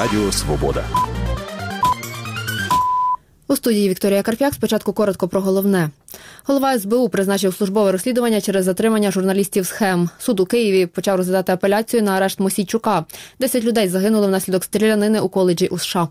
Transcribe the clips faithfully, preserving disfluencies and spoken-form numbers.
Радіо Свобода. У студії Вікторія Карп'як. Спочатку коротко про головне. Голова ес бе у призначив службове розслідування через затримання журналістів «Схем». Суд у Києві почав розглядати апеляцію на арешт Мосійчука. Десять людей загинули внаслідок стрілянини у коледжі у США.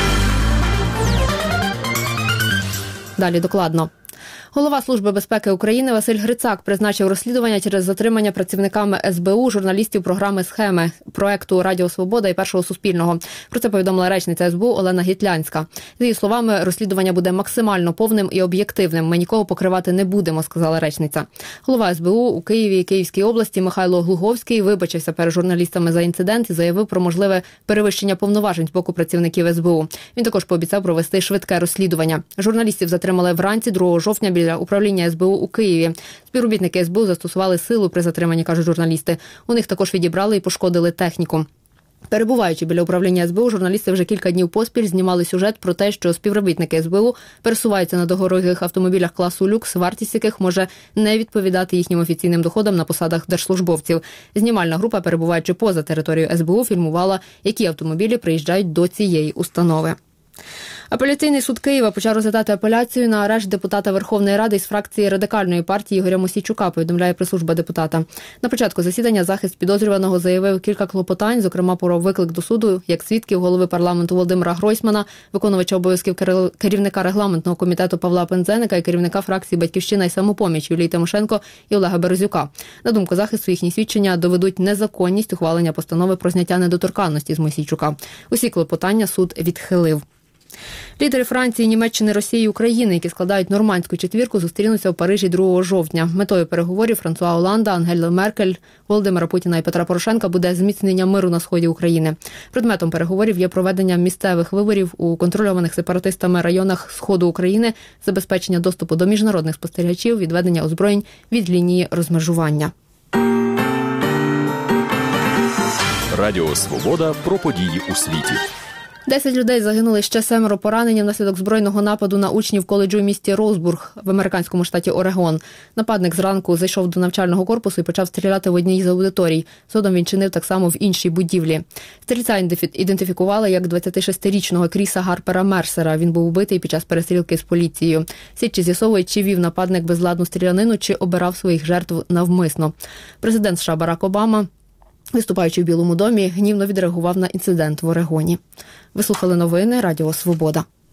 Далі докладно. Голова Служби безпеки України Василь Грицак призначив розслідування через затримання працівниками ес бе у журналістів програми «Схеми» проекту «Радіо Свобода» і «Першого Суспільного». Про це повідомила речниця ес бе у Олена Гітлянська. За її словами, розслідування буде максимально повним і об'єктивним. Ми нікого покривати не будемо, сказала речниця. Голова ес бе у у Києві і Київській області Михайло Глуговський вибачився перед журналістами за інцидент і заявив про можливе перевищення повноважень з боку працівників ес бе у. Він також пообіцяв провести швидке розслідування. Журналістів затримали вранці другого жовтня біля управління ес бе у у Києві. Співробітники ес бе у застосували силу при затриманні, кажуть журналісти. У них також відібрали і пошкодили техніку. Перебуваючи біля управління ес бе у, журналісти вже кілька днів поспіль знімали сюжет про те, що співробітники ес бе у пересуваються на дорогих автомобілях класу люкс, вартість яких може не відповідати їхнім офіційним доходам на посадах держслужбовців. Знімальна група, перебуваючи поза територією ес бе у, фільмувала, які автомобілі приїжджають до цієї установи. Апеляційний суд Києва почав розглядати апеляцію на арешт депутата Верховної Ради із фракції Радикальної партії Ігоря Мосійчука, повідомляє прес-служба депутата. На початку засідання захист підозрюваного заявив кілька клопотань, зокрема про виклик до суду як свідків голови парламенту Володимира Гройсмана, виконувача обов'язків керівника регламентного комітету Павла Пинзеника і керівника фракції «Батьківщина» і «Самопоміч» Юлії Тимошенко і Олега Березюка. На думку захисту, їхні свідчення доведуть незаконність ухвалення постанови про зняття недоторканності з Мосійчука. Усі клопотання суд відхилив. Лідери Франції, Німеччини, Росії і України, які складають нормандську четвірку, зустрінуться в Парижі другого жовтня. Метою переговорів Франсуа Оланда, Ангела Меркель, Володимира Путіна і Петра Порошенка буде зміцнення миру на сході України. Предметом переговорів є проведення місцевих виборів у контрольованих сепаратистами районах сходу України, забезпечення доступу до міжнародних спостерігачів, відведення озброєнь від лінії розмежування. Радіо Свобода про події у світі. Десять людей загинули, ще семеро поранені внаслідок збройного нападу на учнів коледжу в місті Роузбург в американському штаті Орегон. Нападник зранку зайшов до навчального корпусу і почав стріляти в одній з аудиторій. Згодом він чинив так само в іншій будівлі. Стрільця ідентифікували як двадцятишестирічного Кріса Гарпера Мерсера. Він був убитий під час перестрілки з поліцією. Слідчі з'ясовують, чи вів нападник безладну стрілянину, чи обирав своїх жертв навмисно. Президент США Барак Обама, виступаючи в Білому домі, гнівно відреагував на інцидент в Орегоні. Ви слухали новини Радіо Свобода.